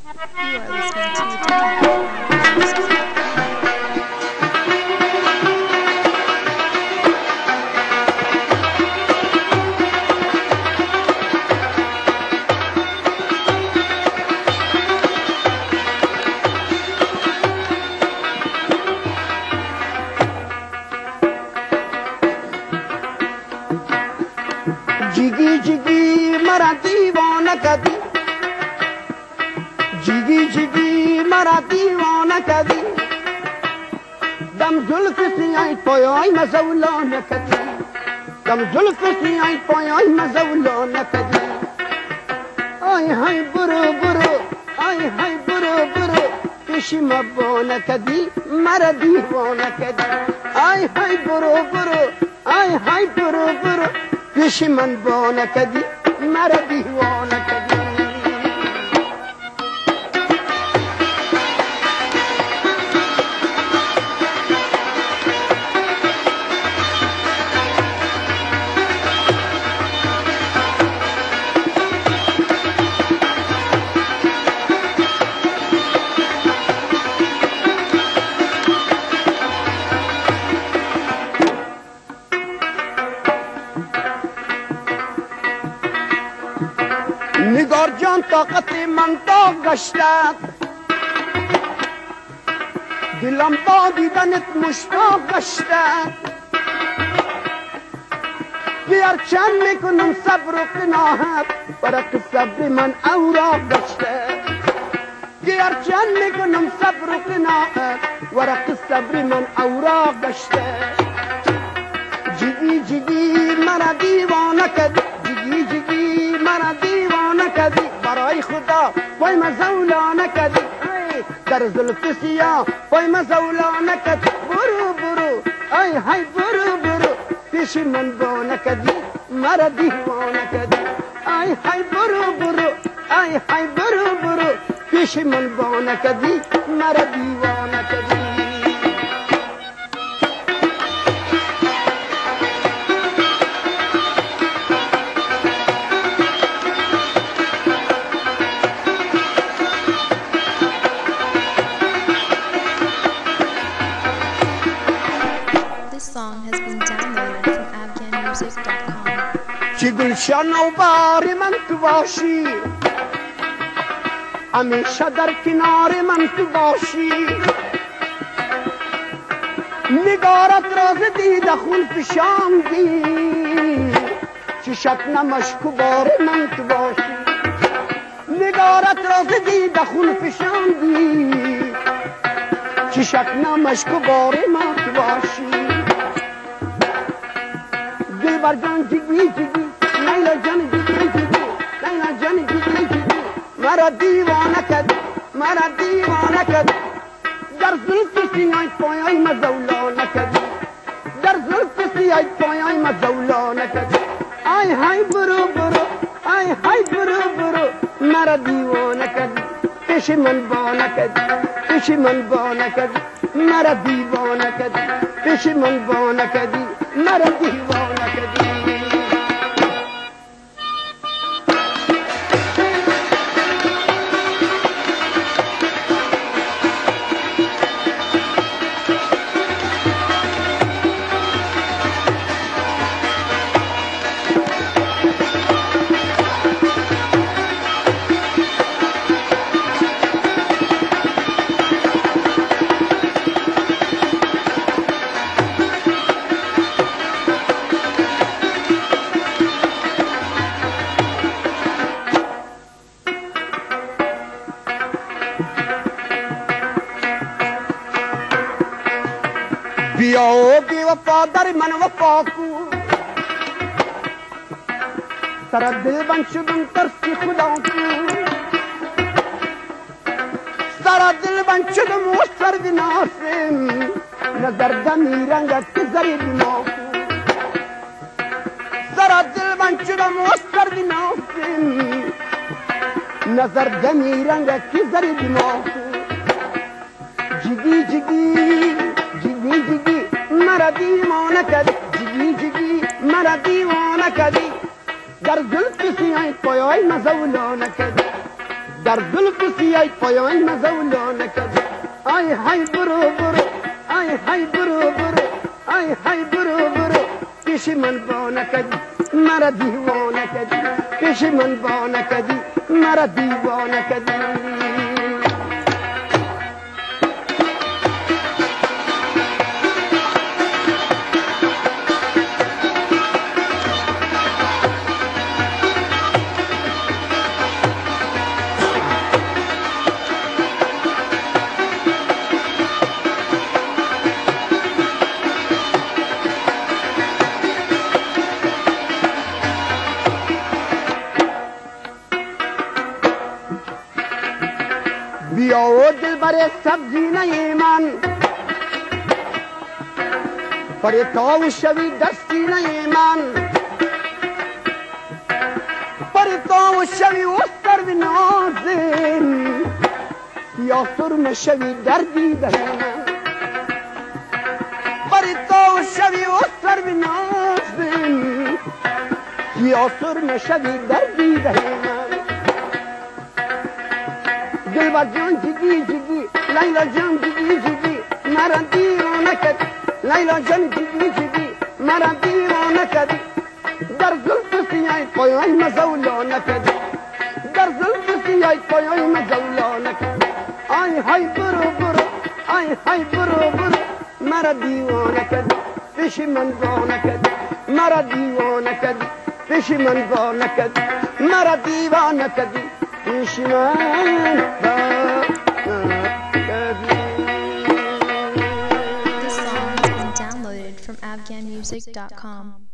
जिगी जिगी मरा दीवाना कदी जिगी जिगी मरा दीवाना कदी दम जुल्फ सी आई पोयोई मजौलाना कदी दम जुल्फ सी आई पोयोई मजौलाना कदी आई हाय बुरो बुरो आई हाय बुरो बुरो किशी मबोना कदी मरा दीवाना कदी आई हाय बुरो बुरो आई हाय बुरो बुरो किशी मन बोना कदी मरा दीवाना कदी نگار جان طاقت من تا گشتد دلم با دیدنت مشتاق گشتد گرچند میکنم صبر و قناعت ورق صبر من اوراق گشتد گرچند میکنم صبر و قناعت ورق صبر من اوراق گشتد جگی جگی مرا دیوانه کردی جگی جگی مرا دیوانه کردی برای خدا وای مزولانه کردی در زلف سیاه وای مزولانه کردی برو برو ای های برو برو پیش من بانه کردی مرا دیوانه کردی ای های برو برو ای های برو برو پیش من بانه کردی مرا دیوانه کردی چی گلشن و بار من تو باشی همیشه در کنار من تو باشی نگارت راز دیده خون فشاندی چی شک نمشک و بار من تو باشی نگارت راز دیده خون فشاندی چی شک نمشک و بار من تو باشی دلبر جان جگی جگی لیلا جان جگی جگی لیلا جان جگی جگی مرا دیوانه کرد مرا دیوانه کرد در زلف سیای پایای مزولانه کرد در زلف سیای پایای مزولانه کرد ای های برو برو ای های برو برو مرا دیوانه کرد پیش من بانه کرد پیش من بانه کرد مرا دیوانه کرد پیش من بانه کرد مرا دیوانه کرد بیا و بی وفا در من وفا کو سر دل بند شدم ترسی خدا کو سر دل بند شدم و سر بناسم نظر دمی رنگت که زرید ما کو سر دل بند شدم و سر بناسم نظر دمی رنگت که زرید ما کو جگی جگی جگی جگی مرا دیوانه کردی جگی جگی مرا دیوانه کردی در زلف سیای پایای مزولانه کردی در زلف سیای پایان مزولا نکدی آی های برو برو آی های برو برو آی های برو برو پیش من با نکدی مرا دیوانه کدی پیش من با نکدی مرا دیوانه کدی بیا و دل بر سبزینه من پر تاو شوی دستینه من پر تاو شوی و سر نازم یا سرم شوی در دیده من پر تاو شوی و سر نازم یا سرم شوی در دیده من دلبر جان جدی جدی لیلا جان جدی جدی مرا دیوانه کردی لیلا جان جدی جدی مرا دیوانه کردی در زلف سیای پایان مزولا نکردی در زلف سیای پایان مزولا نکردی آی های برو برو آی های برو برو مرا دیوانه کردی پیش من با نکردی مرا دیوانه کردی پیش من با نکردی مرا دیوانه کردی پیش من با This song has been downloaded from afghanmusic.com.